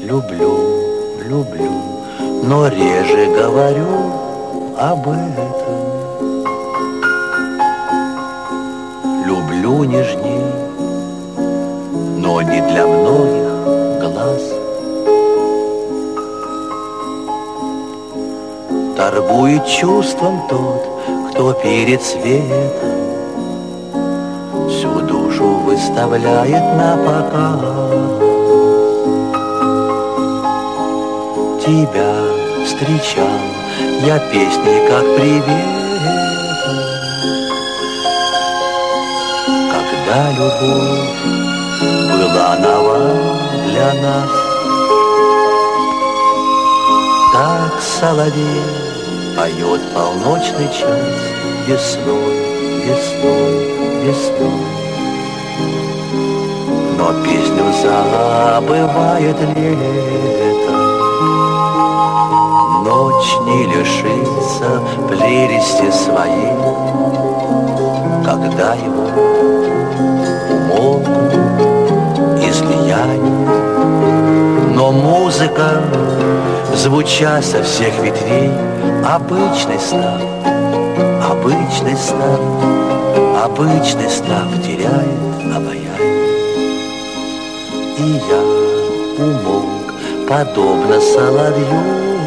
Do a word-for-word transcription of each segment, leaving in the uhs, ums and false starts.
Люблю, люблю, но реже говорю об этом. Люблю нежней, но не для многих глаз. Торгует чувством тот, кто перед светом всю душу выставляет на показ. Тебя встречал я песней, как приветом, когда любовь была нова для нас. Так соловей поет полночный час весной, весной, весной. Но песню забывает лето. Ночь не лишится прелести своей, когда его умолкнут излияния. Но музыка, звуча со всех ветвей, обычный став, обычный став, обычный став теряет обаяние. И я умолк, подобно соловью,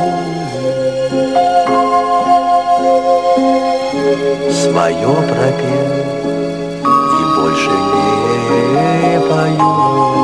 свое пропел и больше не пою.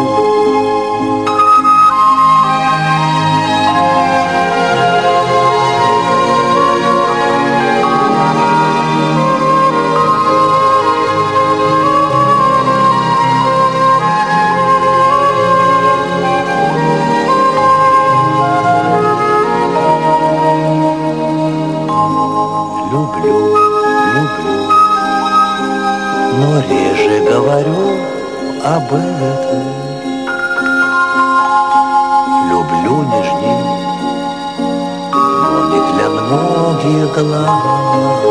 Люблю, люблю, но реже говорю об этом. Люблю нежней, но не для многих глаз.